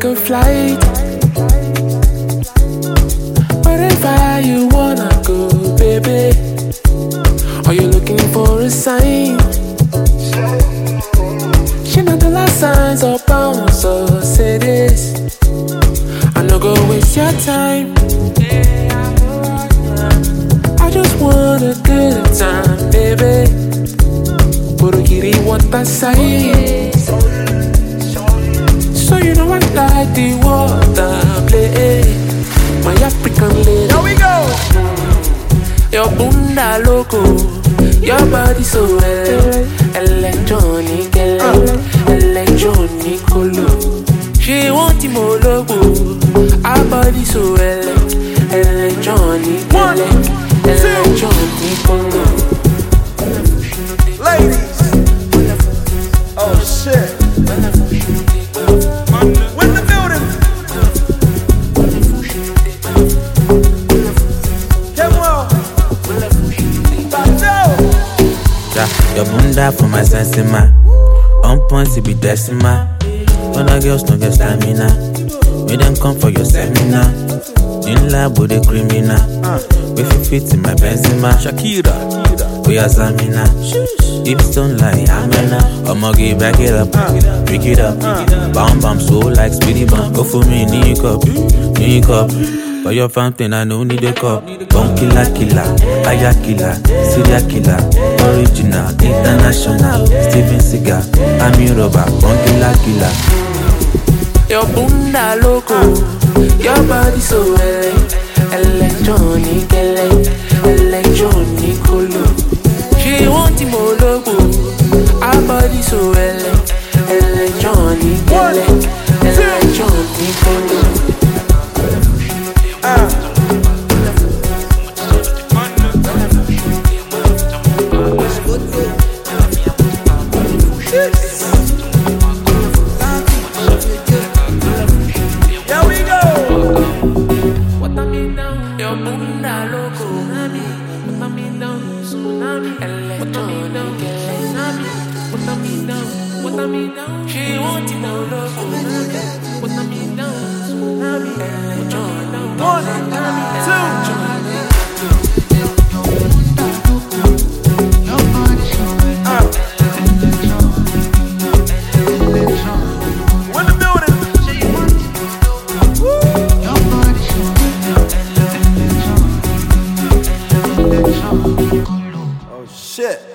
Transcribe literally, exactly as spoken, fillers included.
take a flight. Wherever you wanna go, baby. Are you looking for a sign? She know the last signs of bounce, so say this. I no go waste your time. I just want a good time, baby. Burugiri want that side. So you know I like the water play. My African lady. Here we go. Your bunda loco, your body so well. Electronic, ele- electronic color. She want him all logo. Our body so well. Electronic, ele- electronic color. Ladies. Oh shit. When the building. Your bunda for my sensima. On point to be decima. When the girls don't get stamina, we then come for your seminar. In lab with the criminal. If you fit in my Benzema, Shakira, we are Zamina. Hips don't lie, Amena. I'ma get back it up, pick it up. Bam bam, so like speedy bump. Go for me, knee cup, knee cup. For your fountain, I don't need a cup. Bone killer, killer, aya killer, serial killer, original, international. Steven Seagal, I'm your robber, bone killer, killer. Your bunda loco, your body so well. Electronic, ele- electronic color. She want him all logo, our body so well. Electronic, ele- electronic color. Ah. Here we go. Your bunda loco, electronic, she want him all logo. One, two. Ah. When the building. Oh shit.